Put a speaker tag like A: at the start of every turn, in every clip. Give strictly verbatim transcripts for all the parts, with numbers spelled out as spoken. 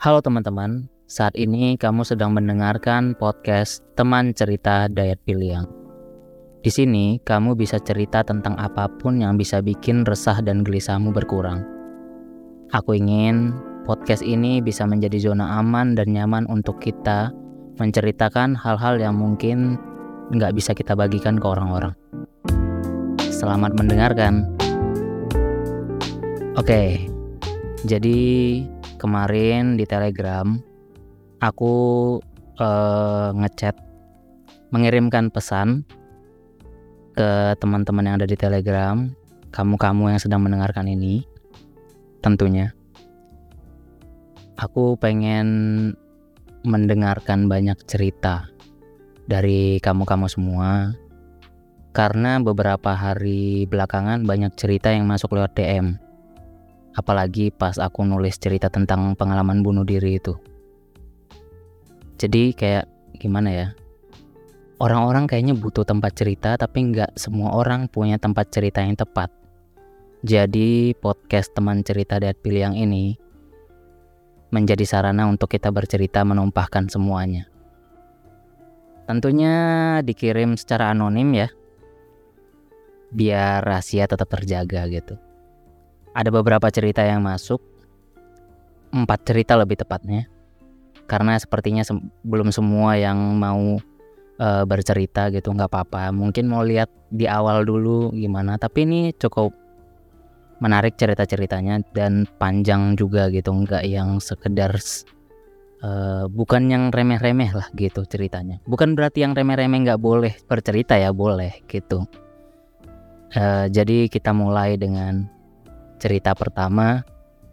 A: Halo teman-teman, saat ini kamu sedang mendengarkan podcast Teman Cerita Dayat Piliang. Di sini kamu bisa cerita tentang apapun yang bisa bikin resah dan gelisahmu berkurang. Aku ingin podcast ini bisa menjadi zona aman dan nyaman untuk kita menceritakan hal-hal yang mungkin nggak bisa kita bagikan ke orang-orang. Selamat mendengarkan. Oke, jadi kemarin di Telegram aku uh, ngechat, mengirimkan pesan ke teman-teman yang ada di Telegram, kamu-kamu yang sedang mendengarkan ini. Tentunya aku pengen mendengarkan banyak cerita dari kamu-kamu semua, karena beberapa hari belakangan banyak cerita yang masuk lewat D M. Apalagi pas aku nulis cerita tentang pengalaman bunuh diri itu. Jadi kayak gimana ya, orang-orang kayaknya butuh tempat cerita, tapi nggak semua orang punya tempat cerita yang tepat. Jadi podcast Teman Cerita Dayat Piliang ini menjadi sarana untuk kita bercerita, menumpahkan semuanya. Tentunya dikirim secara anonim ya, biar rahasia tetap terjaga gitu. Ada beberapa cerita yang masuk, empat cerita lebih tepatnya, karena sepertinya se- belum semua yang mau uh, bercerita gitu, nggak apa-apa. Mungkin mau lihat di awal dulu gimana, tapi ini cukup menarik cerita-ceritanya dan panjang juga gitu, nggak yang sekedar uh, bukan yang remeh-remeh lah gitu ceritanya. Bukan berarti yang remeh-remeh nggak boleh bercerita ya, boleh gitu. Uh, jadi kita mulai dengan cerita pertama.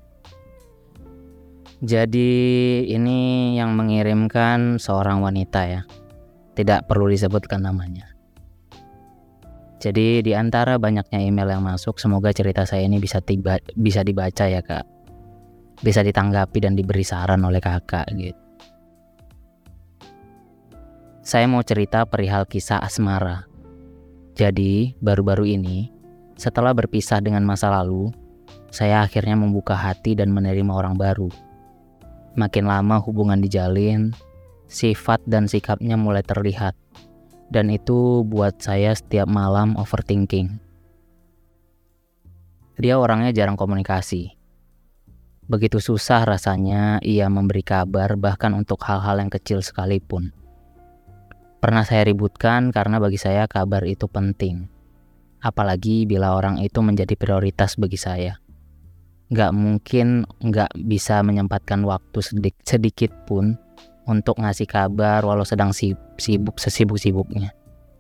A: Jadi ini yang mengirimkan seorang wanita ya, tidak perlu disebutkan namanya. Jadi di antara banyaknya email yang masuk, semoga cerita saya ini bisa tiba, bisa dibaca ya kak, bisa ditanggapi dan diberi saran oleh kakak gitu. Saya mau cerita perihal kisah asmara. Jadi baru-baru ini, setelah berpisah dengan masa lalu, saya akhirnya membuka hati dan menerima orang baru. Makin lama hubungan dijalin, sifat dan sikapnya mulai terlihat. Dan itu buat saya setiap malam overthinking. Dia orangnya jarang komunikasi. Begitu susah rasanya ia memberi kabar, bahkan untuk hal-hal yang kecil sekalipun. Pernah saya ributkan karena bagi saya kabar itu penting. Apalagi bila orang itu menjadi prioritas bagi saya. Gak mungkin gak bisa menyempatkan waktu sedik- sedikit pun untuk ngasih kabar walau sedang sibuk sesibuk-sibuknya.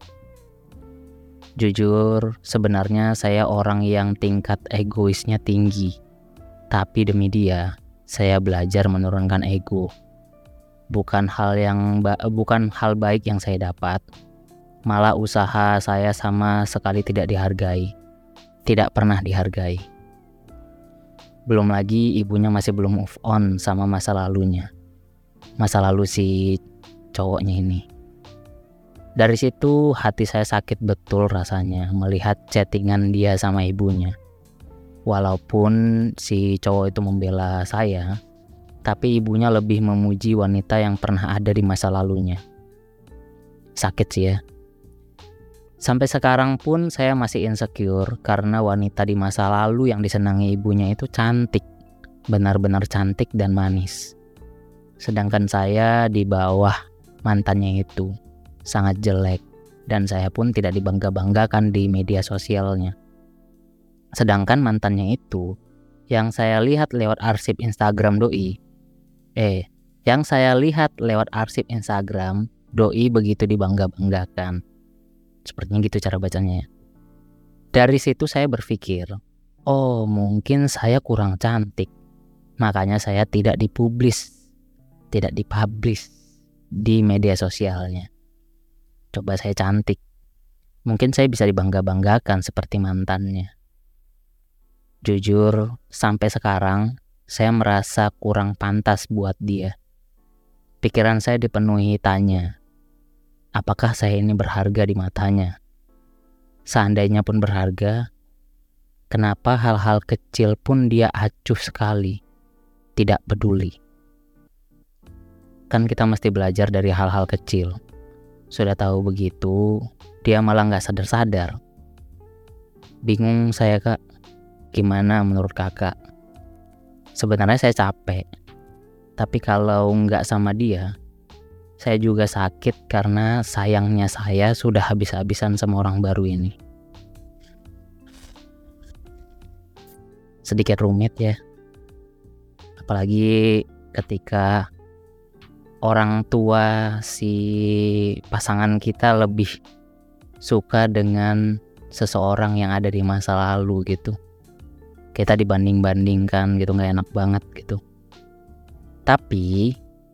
A: Jujur, sebenarnya saya orang yang tingkat egoisnya tinggi. Tapi demi dia, saya belajar menurunkan ego. Bukan hal yang ba- bukan hal baik yang saya dapat. Malah usaha saya sama sekali tidak dihargai. Tidak pernah dihargai. Belum lagi ibunya masih belum move on sama masa lalunya. Masa lalu si cowoknya ini. Dari situ hati saya sakit betul rasanya melihat chattingan dia sama ibunya. Walaupun si cowok itu membela saya, tapi ibunya lebih memuji wanita yang pernah ada di masa lalunya. Sakit sih ya. Sampai sekarang pun saya masih insecure karena wanita di masa lalu yang disenangi ibunya itu cantik, benar-benar cantik dan manis. Sedangkan saya di bawah mantannya itu sangat jelek dan saya pun tidak dibangga-banggakan di media sosialnya. Sedangkan mantannya itu yang saya lihat lewat arsip Instagram doi, eh, yang saya lihat lewat arsip Instagram doi begitu dibangga-banggakan. Sepertinya gitu cara bacanya ya. Dari situ saya berpikir, oh mungkin saya kurang cantik. Makanya saya tidak dipublish, tidak dipublish di media sosialnya. Coba saya cantik, mungkin saya bisa dibangga-banggakan seperti mantannya. Jujur, sampai sekarang saya merasa kurang pantas buat dia. Pikiran saya dipenuhi tanya, apakah saya ini berharga di matanya? Seandainya pun berharga, kenapa hal-hal kecil pun dia acuh sekali, tidak peduli? Kan kita mesti belajar dari hal-hal kecil. Sudah tahu begitu, dia malah gak sadar-sadar. Bingung saya kak, gimana menurut kakak? Sebenarnya saya capek, tapi kalau gak sama dia, saya juga sakit karena sayangnya saya sudah habis-habisan sama orang baru ini. Sedikit rumit ya, apalagi ketika orang tua si pasangan kita lebih suka dengan seseorang yang ada di masa lalu gitu. Kita dibanding-bandingkan gitu, gak enak banget gitu. Tapi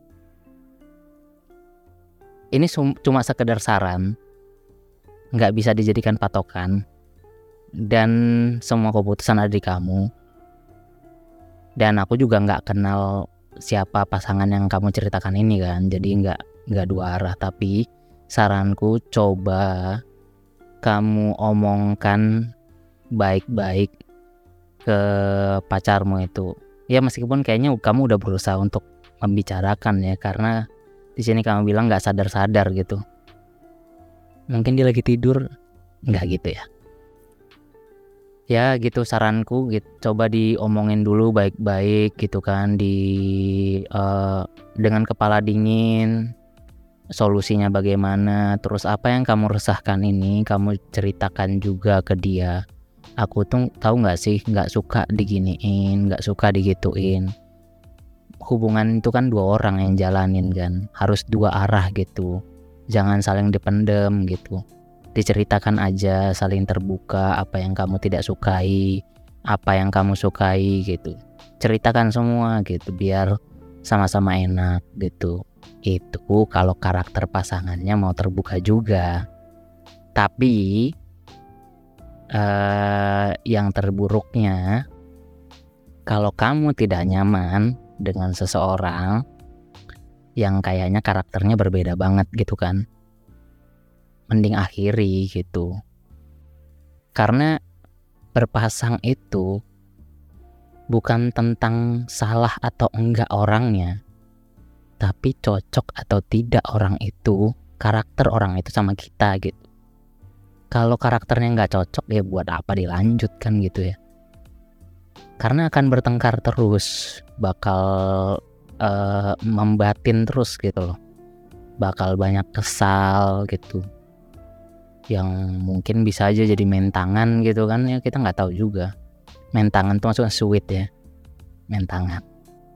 A: ini sum- cuma sekedar saran, gak bisa dijadikan patokan, dan semua keputusan ada di kamu. Dan aku juga gak kenal siapa pasangan yang kamu ceritakan ini kan, jadi nggak nggak dua arah. Tapi saranku, coba kamu omongkan baik-baik ke pacarmu itu. Ya meskipun kayaknya kamu udah berusaha untuk membicarakan ya, karena di sini kamu bilang nggak sadar-sadar gitu. Mungkin dia lagi tidur, nggak gitu ya? Ya gitu saranku gitu, coba diomongin dulu baik-baik gitu kan, di uh, dengan kepala dingin, solusinya bagaimana, terus apa yang kamu resahkan ini kamu ceritakan juga ke dia. Aku tuh tahu nggak sih nggak suka diginiin, nggak suka digituin. Hubungan itu kan dua orang yang jalanin kan, harus dua arah gitu, jangan saling dipendem gitu. Diceritakan aja, saling terbuka, apa yang kamu tidak sukai, apa yang kamu sukai gitu. Ceritakan semua gitu biar sama-sama enak gitu. Itu kalau karakter pasangannya mau terbuka juga. Tapi eh, yang terburuknya, kalau kamu tidak nyaman dengan seseorang yang kayaknya karakternya berbeda banget gitu kan, mending akhiri gitu. Karena berpasang itu bukan tentang salah atau enggak orangnya, tapi cocok atau tidak orang itu, karakter orang itu sama kita gitu. Kalau karakternya enggak cocok ya buat apa dilanjutkan gitu ya. Karena akan bertengkar terus, bakal uh, membatin terus gitu loh. Bakal banyak kesal gitu, yang mungkin bisa aja jadi main tangan gitu kan ya, kita nggak tahu juga. Main tangan tuh maksudnya sweet ya, main tangan.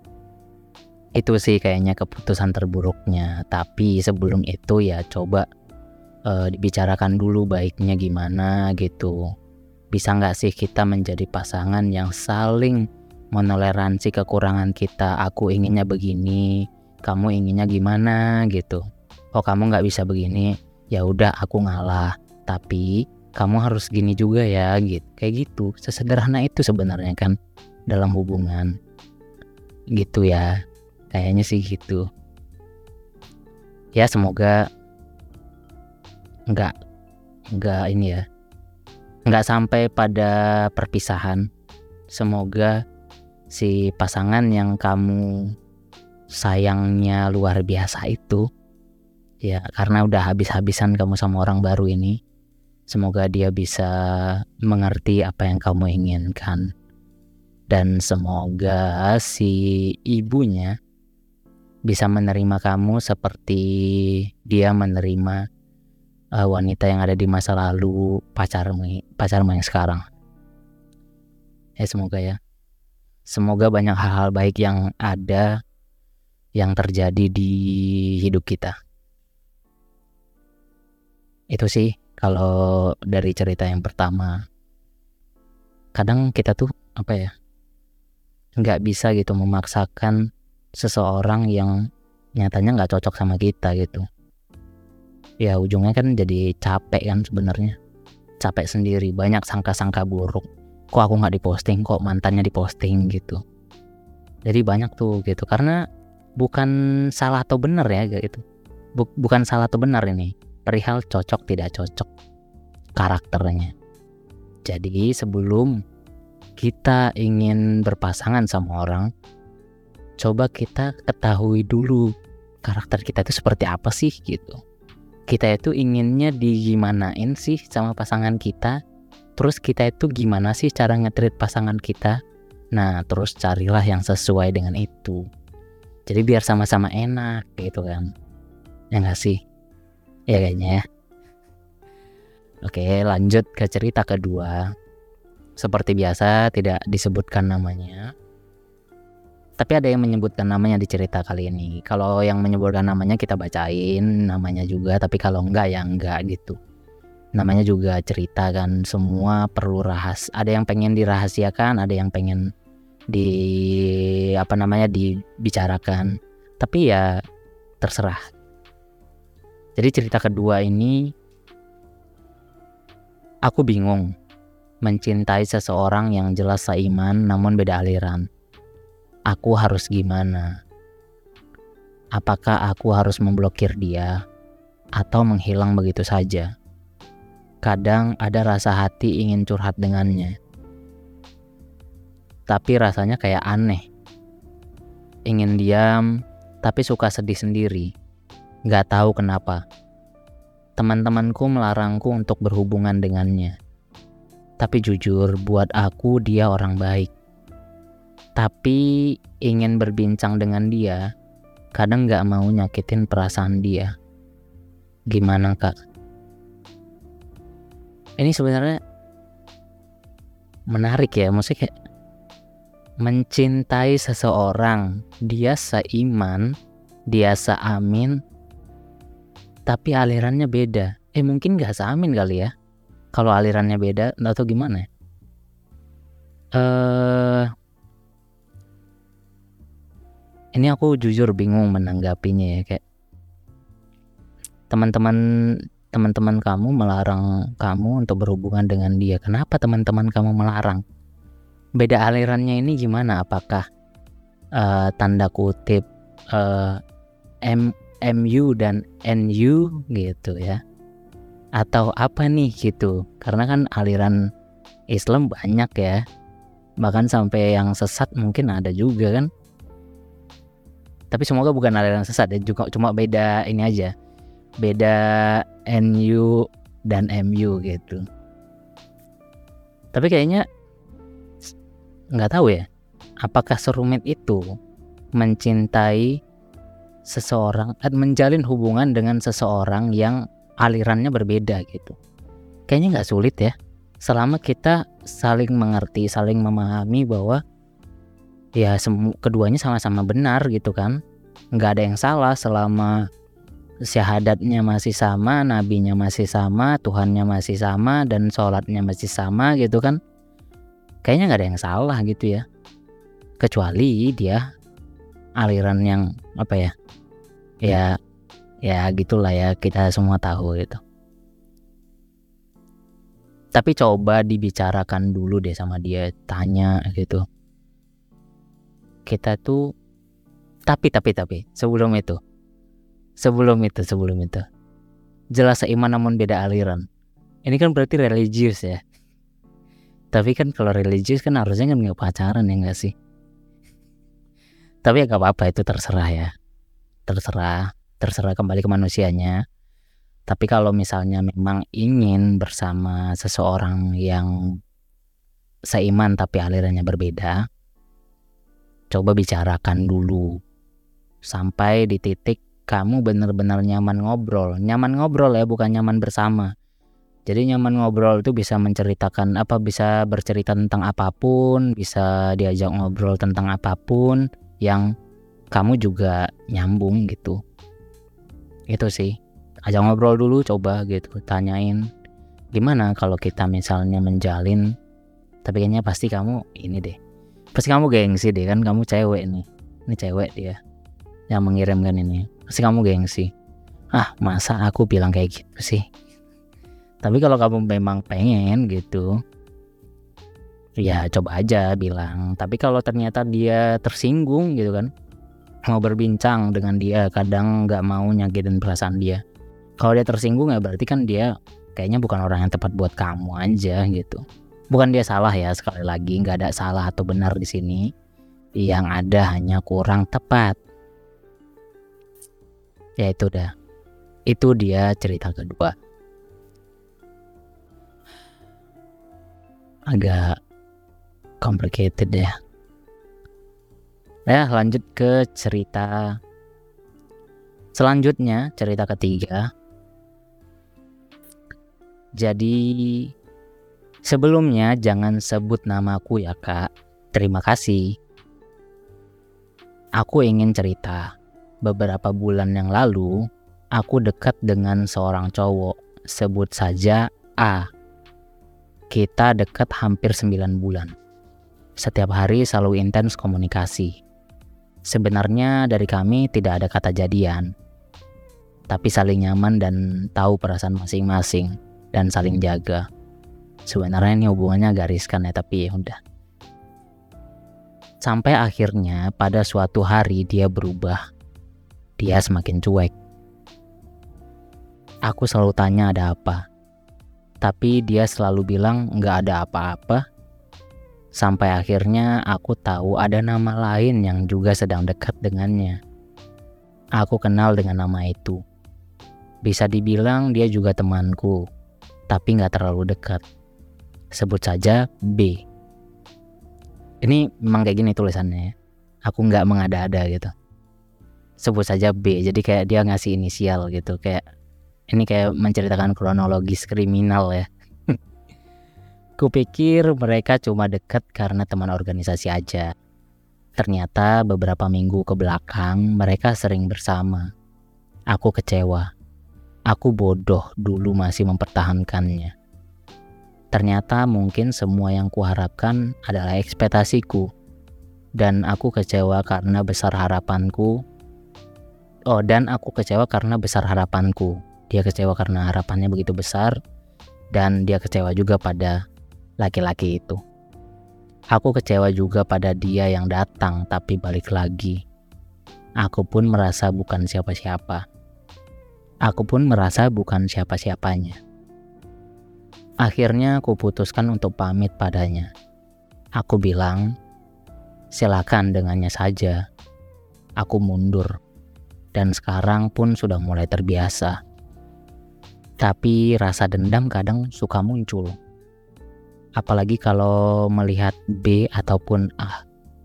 A: Itu sih kayaknya keputusan terburuknya. Tapi sebelum itu ya coba uh, dibicarakan dulu baiknya gimana gitu. Bisa nggak sih kita menjadi pasangan yang saling menoleransi kekurangan kita. Aku inginnya begini, kamu inginnya gimana gitu. Oh kamu nggak bisa begini, ya udah aku ngalah, tapi kamu harus gini juga ya gitu. Kayak gitu, sesederhana itu sebenarnya kan dalam hubungan gitu ya, kayaknya sih gitu ya. Semoga nggak nggak ini ya, nggak sampai pada perpisahan. Semoga si pasangan yang kamu sayangnya luar biasa itu ya, karena udah habis-habisan kamu sama orang baru ini, semoga dia bisa mengerti apa yang kamu inginkan. Dan semoga si ibunya bisa menerima kamu seperti dia menerima uh, wanita yang ada di masa lalu, pacarmu, pacarmu yang sekarang. Ya semoga ya. Semoga banyak hal-hal baik yang ada, yang terjadi di hidup kita. Itu sih kalau dari cerita yang pertama. Kadang kita tuh apa ya, nggak bisa gitu memaksakan seseorang yang nyatanya nggak cocok sama kita gitu. Ya ujungnya kan jadi capek kan sebenarnya, capek sendiri, banyak sangka-sangka buruk. Kok aku nggak diposting, kok mantannya diposting gitu. Jadi banyak tuh gitu, karena bukan salah atau benar ya gitu. Bukan salah atau benar ini, perihal cocok tidak cocok karakternya. Jadi sebelum kita ingin berpasangan sama orang, coba kita ketahui dulu karakter kita itu seperti apa sih gitu. Kita itu inginnya digimanain sih sama pasangan kita. Terus kita itu gimana sih cara nge-treat pasangan kita. Nah terus carilah yang sesuai dengan itu. Jadi biar sama-sama enak gitu kan. Ya gak sih? Ya kayaknya ya. Oke, lanjut ke cerita kedua. Seperti biasa tidak disebutkan namanya. Tapi ada yang menyebutkan namanya di cerita kali ini. Kalau yang menyebutkan namanya kita bacain namanya juga. Tapi kalau enggak ya enggak gitu. Namanya juga cerita kan. Semua perlu rahas. Ada yang pengen dirahasiakan. Ada yang pengen di apa namanya dibicarakan. Tapi ya terserah. Jadi cerita kedua ini, aku bingung mencintai seseorang yang jelas seiman namun beda aliran. Aku harus gimana? Apakah aku harus memblokir dia atau menghilang begitu saja? Kadang ada rasa hati ingin curhat dengannya. Tapi rasanya kayak aneh. Ingin diam, tapi suka sedih sendiri. Gak tahu kenapa. Teman-temanku melarangku untuk berhubungan dengannya. Tapi jujur, buat aku dia orang baik. Tapi ingin berbincang dengan dia, kadang gak mau nyakitin perasaan dia. Gimana kak? Ini sebenarnya menarik ya, maksudnya kayak mencintai seseorang, dia seiman, dia seamin, tapi alirannya beda. Eh mungkin gak seamin kali ya. Kalau alirannya beda atau gimana ya. Eh, Ini aku jujur bingung menanggapinya ya. Kayak Teman-teman Teman-teman kamu melarang kamu untuk berhubungan dengan dia. Kenapa teman-teman kamu melarang? Beda alirannya ini gimana? Apakah uh, tanda kutip uh, M MU dan N U gitu ya, atau apa nih gitu, karena kan aliran Islam banyak ya, bahkan sampai yang sesat mungkin ada juga kan, tapi semoga bukan aliran sesat ya, juga cuma beda ini aja, beda N U dan M U gitu. Tapi kayaknya nggak tahu ya, apakah serumit itu mencintai seseorang, menjalin hubungan dengan seseorang yang alirannya berbeda gitu. Kayaknya nggak sulit ya, selama kita saling mengerti, saling memahami bahwa ya semu- keduanya sama-sama benar gitu kan. Nggak ada yang salah selama syahadatnya masih sama, nabinya masih sama, Tuhannya masih sama, dan sholatnya masih sama gitu kan. Kayaknya nggak ada yang salah gitu ya, kecuali dia aliran yang apa ya, ya ya gitulah ya, kita semua tahu gitu. Tapi coba dibicarakan dulu deh sama dia, tanya gitu. Kita tuh tapi tapi tapi sebelum itu sebelum itu sebelum itu jelas seiman namun beda aliran. Ini kan berarti religius ya. Tapi kan kalau religius kan harusnya kan nggak pacaran ya nggak sih? Tapi ya nggak apa-apa, itu terserah ya. Terserah, terserah kembali ke manusianya. Tapi kalau misalnya memang ingin bersama seseorang yang seiman tapi alirannya berbeda, coba bicarakan dulu. Sampai di titik kamu benar-benar nyaman ngobrol. Nyaman ngobrol ya, bukan nyaman bersama. Jadi nyaman ngobrol itu bisa menceritakan apa, bisa bercerita tentang apapun, bisa diajak ngobrol tentang apapun yang kamu juga nyambung gitu. Itu sih, ajak ngobrol dulu coba gitu, tanyain gimana kalau kita misalnya menjalin, tapi kayaknya pasti kamu ini deh, pasti kamu gengsi deh kan, kamu cewek nih, ini cewek dia yang mengirimkan ini, pasti kamu gengsi, ah masa aku bilang kayak gitu sih. Tapi kalau kamu memang pengen gitu, ya coba aja bilang. Tapi kalau ternyata dia tersinggung gitu kan, mau berbincang dengan dia, kadang nggak mau nyakitin perasaan dia. Kalau dia tersinggung ya berarti kan dia kayaknya bukan orang yang tepat buat kamu aja gitu. Bukan dia salah ya, sekali lagi nggak ada salah atau benar di sini. Yang ada hanya kurang tepat. Ya itu dah. Itu dia cerita kedua. Agak complicated ya. Ya, lanjut ke cerita selanjutnya, cerita ketiga. Jadi sebelumnya jangan sebut namaku ya kak. Terima kasih. Aku ingin cerita. Beberapa bulan yang lalu, aku dekat dengan seorang cowok. Sebut saja A. Kita dekat hampir sembilan bulan. Setiap hari selalu intens komunikasi. Sebenarnya dari kami tidak ada kata jadian, tapi saling nyaman dan tahu perasaan masing-masing dan saling jaga. Sebenarnya ini hubungannya agak riskan ya, tapi ya udah. Sampai akhirnya pada suatu hari dia berubah. Dia semakin cuek. Aku selalu tanya ada apa, tapi dia selalu bilang nggak ada apa-apa. Sampai akhirnya aku tahu ada nama lain yang juga sedang dekat dengannya. Aku kenal dengan nama itu. Bisa dibilang dia juga temanku, tapi gak terlalu dekat. Sebut saja B. Ini memang kayak gini tulisannya. Aku gak mengada-ada gitu. Sebut saja B, jadi kayak dia ngasih inisial gitu. Kayak ini kayak menceritakan kronologis kriminal ya. Kupikir mereka cuma dekat karena teman organisasi aja. Ternyata beberapa minggu ke belakang mereka sering bersama. Aku kecewa. Aku bodoh dulu masih mempertahankannya. Ternyata mungkin semua yang kuharapkan adalah ekspektasiku. Dan aku kecewa karena besar harapanku. Oh, dan aku kecewa karena besar harapanku. Dia kecewa karena harapannya begitu besar. Dan dia kecewa juga pada laki-laki itu. Aku kecewa juga pada dia yang datang tapi balik lagi. Aku pun merasa bukan siapa-siapa. Aku pun merasa bukan siapa-siapanya. Akhirnya aku putuskan untuk pamit padanya. Aku bilang, silakan dengannya saja. Aku mundur. Dan sekarang pun sudah mulai terbiasa. Tapi rasa dendam kadang suka muncul. Apalagi kalau melihat B ataupun A.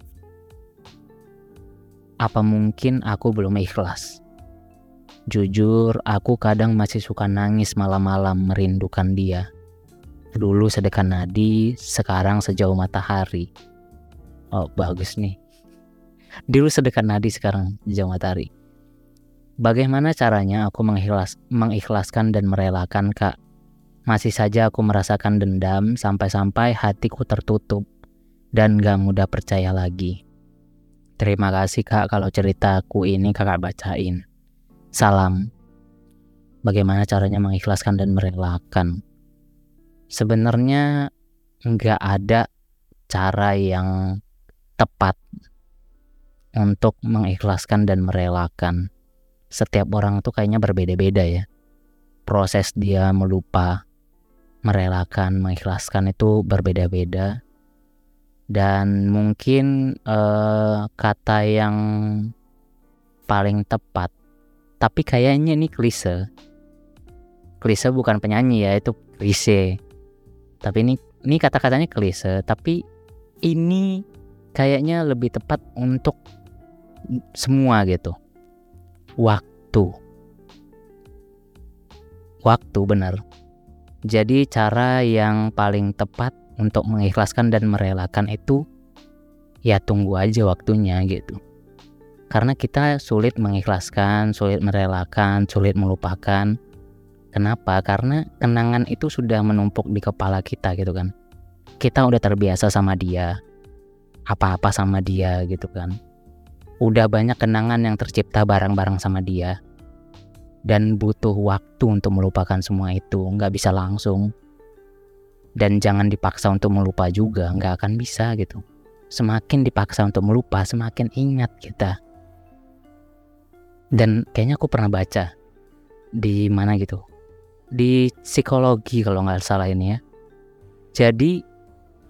A: Apa mungkin aku belum ikhlas? Jujur, aku kadang masih suka nangis malam-malam merindukan dia. Dulu sedekat nadi, sekarang sejauh matahari. Oh, bagus nih. Dulu sedekat nadi, sekarang sejauh matahari. Bagaimana caranya aku mengikhlas, mengikhlaskan dan merelakan, Kak? Masih saja aku merasakan dendam sampai-sampai hatiku tertutup dan gak mudah percaya lagi. Terima kasih Kak kalau ceritaku ini Kakak bacain. Salam. Bagaimana caranya mengikhlaskan dan merelakan? Sebenarnya gak ada cara yang tepat untuk mengikhlaskan dan merelakan. Setiap orang tuh kayaknya berbeda-beda ya. Proses dia melupa, merelakan, mengikhlaskan itu berbeda-beda. Dan mungkin eh, kata yang paling tepat, tapi kayaknya ini klise. Klise bukan penyanyi ya, itu klise. Tapi ini ini kata-katanya klise, tapi ini kayaknya lebih tepat untuk semua gitu. Waktu. Waktu benar. Jadi cara yang paling tepat untuk mengikhlaskan dan merelakan itu ya tunggu aja waktunya gitu. Karena kita sulit mengikhlaskan, sulit merelakan, sulit melupakan. Kenapa? Karena kenangan itu sudah menumpuk di kepala kita gitu kan. Kita udah terbiasa sama dia, apa-apa sama dia gitu kan. Udah banyak kenangan yang tercipta bareng-bareng sama dia. Dan butuh waktu untuk melupakan semua itu, nggak bisa langsung. Dan jangan dipaksa untuk melupa juga, nggak akan bisa gitu. Semakin dipaksa untuk melupa, semakin ingat kita. Dan kayaknya aku pernah baca di mana gitu, di psikologi kalau nggak salah ini ya. Jadi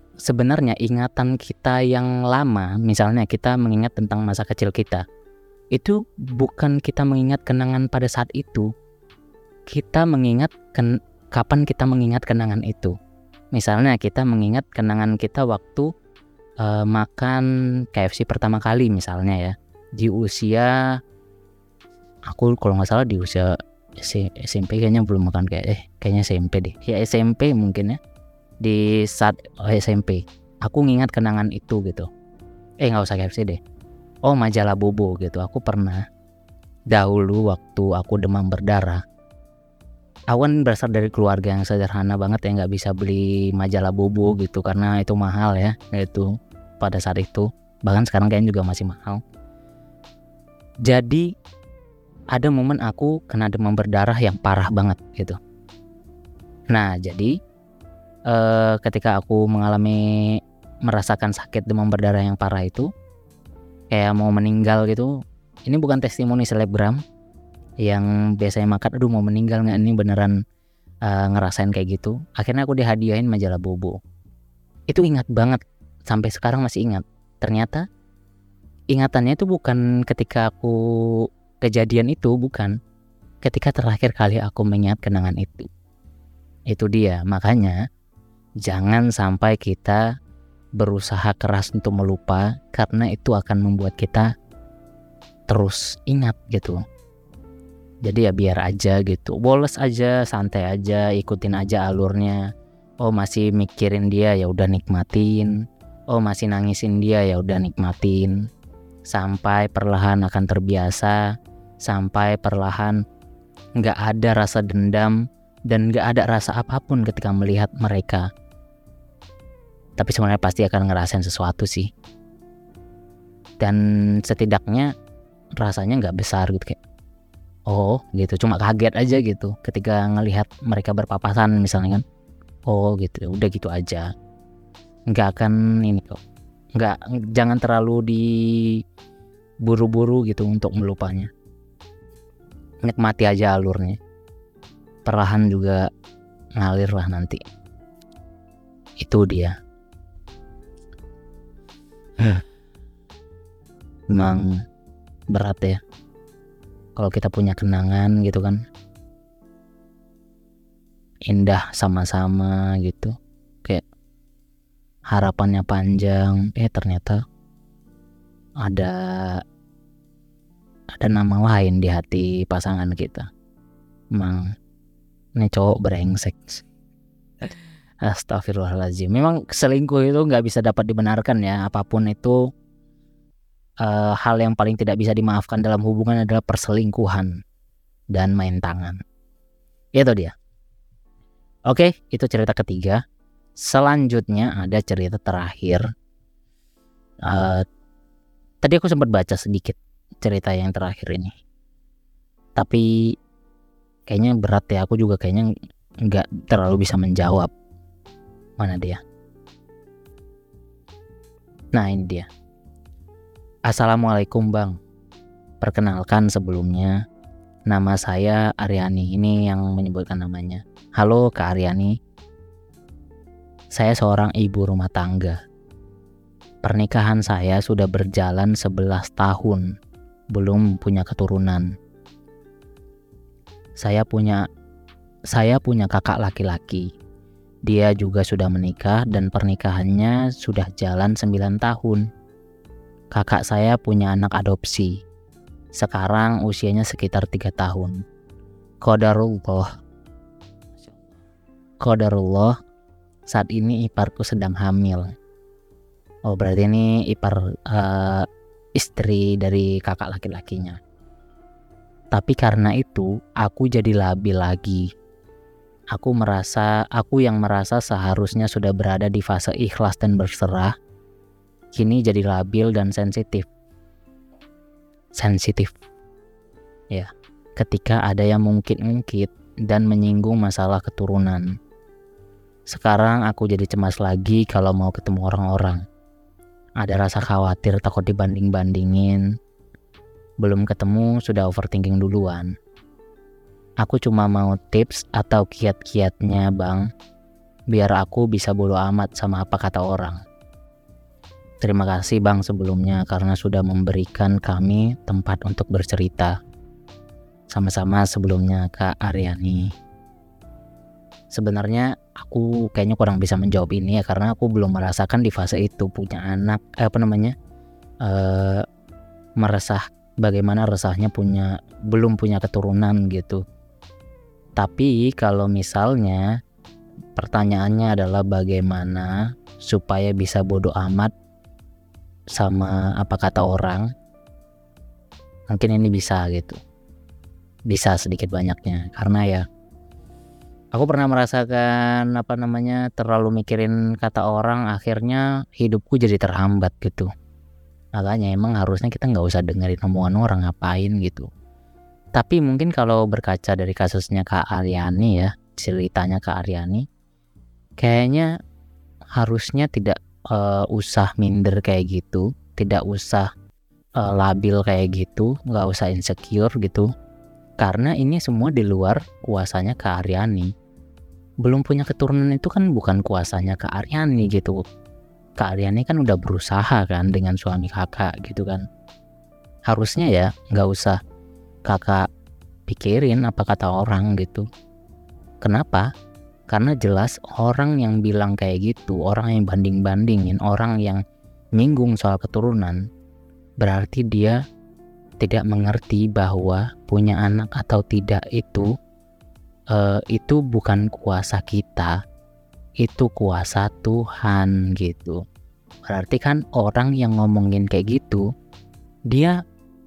A: sebenarnya ingatan kita yang lama, misalnya kita mengingat tentang masa kecil kita, itu bukan kita mengingat kenangan pada saat itu. Kita mengingat ken- kapan kita mengingat kenangan itu. Misalnya kita mengingat kenangan kita waktu uh, makan K F C pertama kali misalnya ya. Di usia, aku kalau nggak salah di usia S M P kayaknya belum makan kayak eh kayaknya S M P deh. Ya S M P mungkin ya. Di saat oh, S M P, aku ngingat kenangan itu gitu. Eh nggak usah K F C deh. Oh majalah Bobo gitu. Aku pernah dahulu waktu aku demam berdarah. Aku kan berasal dari keluarga yang sederhana banget ya, nggak bisa beli majalah Bobo gitu karena itu mahal ya. Itu pada saat itu. Bahkan sekarang kayaknya juga masih mahal. Jadi ada momen aku kena demam berdarah yang parah banget gitu. Nah jadi eh, ketika aku mengalami merasakan sakit demam berdarah yang parah itu, kayak mau meninggal gitu. Ini bukan testimoni selebgram yang biasanya makan, aduh mau meninggal nggak, ini beneran uh, ngerasain kayak gitu. Akhirnya aku dihadiahin majalah Bobo. Itu ingat banget, sampai sekarang masih ingat. Ternyata ingatannya itu bukan ketika aku kejadian itu, bukan. Ketika terakhir kali aku mengingat kenangan itu. Itu dia, makanya jangan sampai kita berusaha keras untuk melupa, karena itu akan membuat kita terus ingat gitu. Jadi ya biar aja gitu, boles aja, santai aja, ikutin aja alurnya. Oh masih mikirin dia, ya udah nikmatin. Oh masih nangisin dia, ya udah nikmatin. Sampai perlahan akan terbiasa, sampai perlahan nggak ada rasa dendam dan nggak ada rasa apapun ketika melihat mereka. Tapi sebenarnya pasti akan ngerasain sesuatu sih. Dan setidaknya rasanya nggak besar gitu, kayak oh gitu, cuma kaget aja gitu ketika ngelihat mereka berpapasan misalnya kan. Oh gitu, udah gitu aja. Nggak akan ini kok. Nggak, jangan terlalu diburu-buru gitu untuk melupanya. Nikmati aja alurnya. Perlahan juga ngalir lah nanti. Itu dia. Memang berat ya kalau kita punya kenangan gitu kan, indah sama-sama gitu, kayak harapannya panjang, eh ternyata ada ada nama lain di hati pasangan kita. Emang ini cowok brengsek. Astagfirullahaladzim. Memang selingkuh itu nggak bisa dapat dibenarkan ya, apapun itu. Uh, hal yang paling tidak bisa dimaafkan dalam hubungan adalah perselingkuhan dan main tangan. Itu dia. Oke, itu cerita ketiga. Selanjutnya ada cerita terakhir. Uh, tadi aku sempat baca sedikit cerita yang terakhir ini. Tapi kayaknya berat ya. Aku juga kayaknya nggak terlalu bisa menjawab. Mana dia? Nah ini dia. Assalamualaikum Bang. Perkenalkan sebelumnya, nama saya Aryani. Ini yang menyebutkan namanya. Halo Kak Aryani. Saya seorang ibu rumah tangga. Pernikahan saya sudah berjalan sebelas tahun, belum punya keturunan. Saya punya saya punya kakak laki-laki. Dia juga sudah menikah dan pernikahannya sudah jalan sembilan tahun. Kakak saya punya anak adopsi. Sekarang usianya sekitar tiga tahun. Qadarullah. Qadarullah, saat ini iparku sedang hamil. Oh berarti ini ipar uh, istri dari kakak laki-lakinya. Tapi karena itu aku jadi labil lagi. Aku merasa, aku yang merasa seharusnya sudah berada di fase ikhlas dan berserah, kini jadi labil dan sensitif. Sensitif. Ya, ketika ada yang mungkit-mungkit dan menyinggung masalah keturunan. Sekarang aku jadi cemas lagi kalau mau ketemu orang-orang. Ada rasa khawatir, takut dibanding-bandingin. Belum ketemu sudah overthinking duluan. Aku cuma mau tips atau kiat-kiatnya Bang, biar aku bisa bodo amat sama apa kata orang. Terima kasih Bang sebelumnya karena sudah memberikan kami tempat untuk bercerita. Sama-sama sebelumnya Kak Aryani. Sebenarnya aku kayaknya kurang bisa menjawab ini ya karena aku belum merasakan di fase itu punya anak, eh, apa namanya, eh, meresah bagaimana resahnya punya belum punya keturunan gitu. Tapi kalau misalnya pertanyaannya adalah bagaimana supaya bisa bodo amat sama apa kata orang, mungkin ini bisa gitu, bisa sedikit banyaknya karena ya aku pernah merasakan apa namanya terlalu mikirin kata orang, akhirnya hidupku jadi terhambat gitu. Makanya emang harusnya kita nggak usah dengerin omongan orang, ngapain gitu. Tapi mungkin kalau berkaca dari kasusnya Kak Aryani ya, ceritanya Kak Aryani, kayaknya harusnya tidak uh, usah minder kayak gitu, tidak usah uh, labil kayak gitu, nggak usah insecure gitu, karena ini semua di luar kuasanya Kak Aryani. Belum punya keturunan itu kan bukan kuasanya Kak Aryani gitu. Kak Aryani kan udah berusaha kan dengan suami kakak gitu kan. Harusnya ya nggak usah kakak pikirin apa kata orang gitu. Kenapa? Karena jelas orang yang bilang kayak gitu, orang yang banding-bandingin, orang yang nyinggung soal keturunan, berarti dia tidak mengerti bahwa punya anak atau tidak itu uh, itu bukan kuasa kita, itu kuasa Tuhan gitu. Berarti kan orang yang ngomongin kayak gitu, dia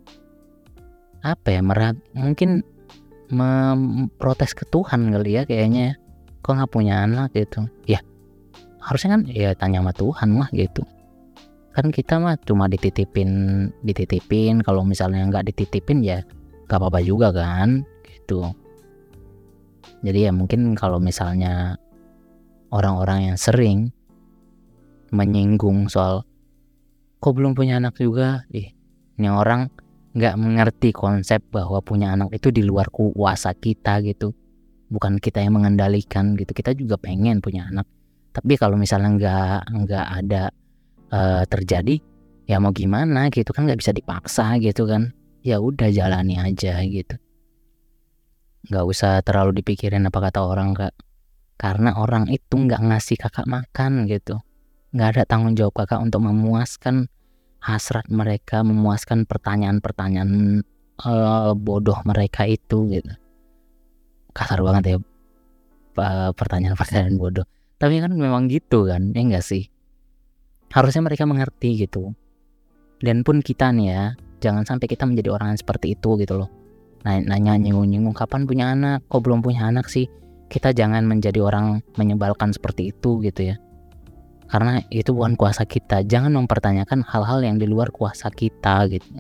A: apa ya, merat, mungkin memprotes ke Tuhan kali ya kayaknya. Kok nggak punya anak gitu ya, harusnya kan ya tanya sama Tuhan lah gitu kan. Kita mah cuma dititipin dititipin kalau misalnya nggak dititipin ya gak apa-apa juga kan gitu. Jadi ya mungkin kalau misalnya orang-orang yang sering menyinggung soal kok belum punya anak juga, ih ini orang nggak mengerti konsep bahwa punya anak itu di luar kuasa kita gitu. Bukan kita yang mengendalikan gitu. Kita juga pengen punya anak, tapi kalau misalnya nggak nggak ada uh, terjadi, ya mau gimana gitu kan, nggak bisa dipaksa gitu kan. Ya udah jalani aja gitu. Nggak usah terlalu dipikirin apa kata orang Kak. Karena orang itu nggak ngasih kakak makan gitu. Nggak ada tanggung jawab kakak untuk memuaskan hasrat mereka, memuaskan pertanyaan-pertanyaan uh, bodoh mereka itu gitu. Kasar banget ya pertanyaan-pertanyaan bodoh, tapi kan memang gitu kan ya enggak sih. Harusnya mereka mengerti gitu. Dan pun kita nih ya, jangan sampai kita menjadi orang yang seperti itu gitu loh. Nanya nyinggung-nyinggung kapan punya anak, kok belum punya anak sih. Kita jangan menjadi orang menyebalkan seperti itu gitu ya, karena itu bukan kuasa kita. Jangan mempertanyakan hal-hal yang di luar kuasa kita gitu.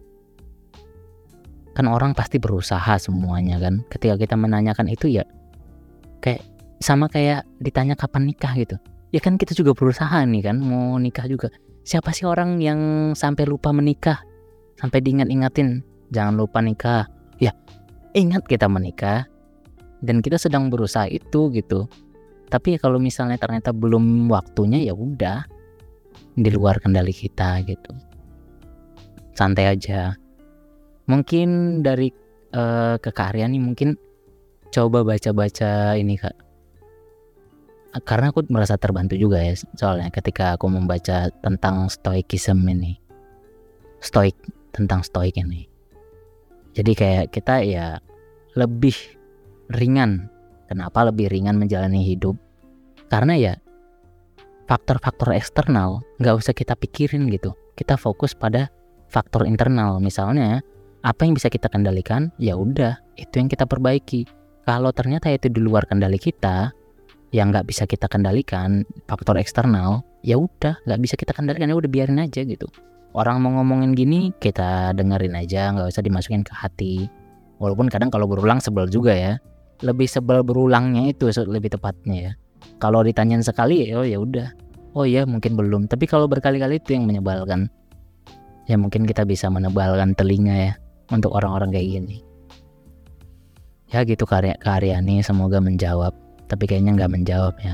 A: Kan orang pasti berusaha semuanya kan. Ketika kita menanyakan itu ya kayak sama kayak ditanya kapan nikah gitu. Ya kan kita juga berusaha nih kan mau nikah juga. Siapa sih orang yang sampai lupa menikah, sampai diingat-ingatin jangan lupa nikah. Ya ingat kita menikah dan kita sedang berusaha itu gitu. Tapi kalau misalnya ternyata belum waktunya, ya udah di luar kendali kita gitu. Santai aja. Mungkin dari uh, ke Kak Aryani mungkin coba baca-baca ini Kak. Karena aku merasa terbantu juga ya soalnya ketika aku membaca tentang stoikism ini. Stoik, tentang stoik ini. Jadi kayak kita ya lebih ringan. Kenapa lebih ringan menjalani hidup? Karena ya faktor-faktor eksternal gak usah kita pikirin gitu. Kita fokus pada faktor internal. Misalnya apa yang bisa kita kendalikan, ya udah itu yang kita perbaiki. Kalau ternyata itu di luar kendali kita, yang nggak bisa kita kendalikan, faktor eksternal, ya udah nggak bisa kita kendalikan, ya udah biarin aja gitu. Orang mau ngomongin gini, kita dengerin aja, nggak usah dimasukin ke hati. Walaupun kadang kalau berulang sebel juga ya. Lebih sebel berulangnya itu lebih tepatnya ya. Kalau ditanyain sekali, oh ya udah, oh ya mungkin belum. Tapi kalau berkali-kali itu yang menyebalkan. Ya mungkin kita bisa menebalkan telinga ya untuk orang-orang kayak gini. Ya gitu Kak Aryani, semoga menjawab. Tapi kayaknya nggak menjawab ya.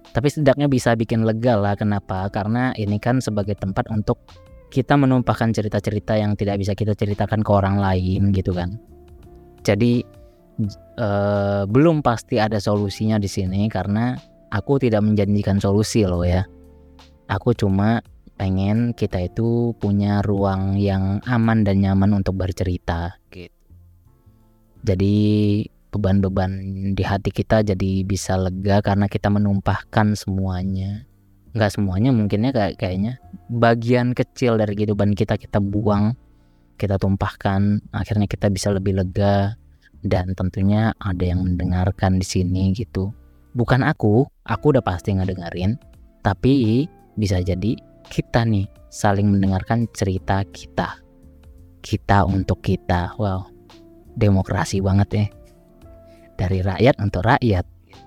A: Tapi setidaknya bisa bikin lega lah. Kenapa? Karena ini kan sebagai tempat untuk kita menumpahkan cerita-cerita yang tidak bisa kita ceritakan ke orang lain gitu kan. Jadi eh, belum pasti ada solusinya di sini karena aku tidak menjanjikan solusi loh ya. Aku cuma pengen kita itu punya ruang yang aman dan nyaman untuk bercerita gitu. Jadi beban-beban di hati kita jadi bisa lega karena kita menumpahkan semuanya. Nggak semuanya mungkinnya kayak kayaknya bagian kecil dari kehidupan kita kita buang, kita tumpahkan, akhirnya kita bisa lebih lega dan tentunya ada yang mendengarkan di sini gitu. Bukan aku, aku udah pasti ngedengerin, tapi bisa jadi kita nih saling mendengarkan cerita kita. Kita untuk kita. Wow. Demokrasi banget ya. Dari rakyat untuk rakyat.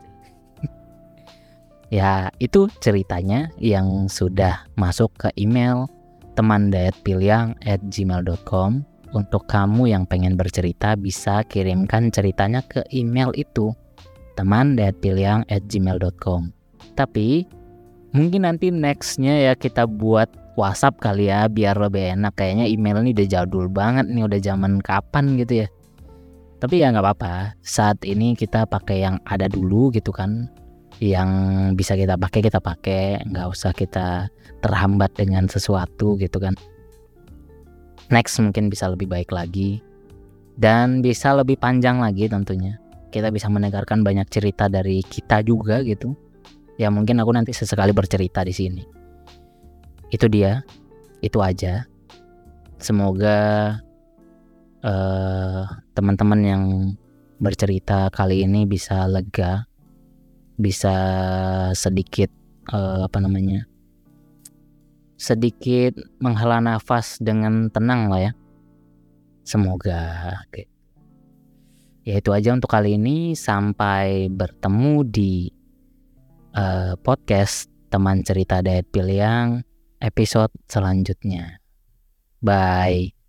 A: Ya itu ceritanya yang sudah masuk ke email teman dayat piliang at gmail dot com. Untuk kamu yang pengen bercerita bisa kirimkan ceritanya ke email itu teman dayat piliang at gmail dot com. Tapi mungkin nanti nextnya ya kita buat WhatsApp kali ya biar lebih enak. Kayaknya email ini udah jadul banget nih, udah zaman kapan gitu ya. Tapi ya nggak apa-apa, saat ini kita pakai yang ada dulu gitu kan, yang bisa kita pakai kita pakai, nggak usah kita terhambat dengan sesuatu gitu kan. Next mungkin bisa lebih baik lagi dan bisa lebih panjang lagi tentunya. Kita bisa mendengarkan banyak cerita dari kita juga gitu. Ya mungkin aku nanti sesekali bercerita di sini. Itu dia, itu aja. Semoga Uh, teman-teman yang bercerita kali ini bisa lega, bisa sedikit uh, apa namanya, sedikit menghela nafas dengan tenang lah ya. Semoga. Oke. Ya itu aja untuk kali ini. Sampai bertemu di uh, podcast teman cerita Dayat Piliang episode selanjutnya. Bye.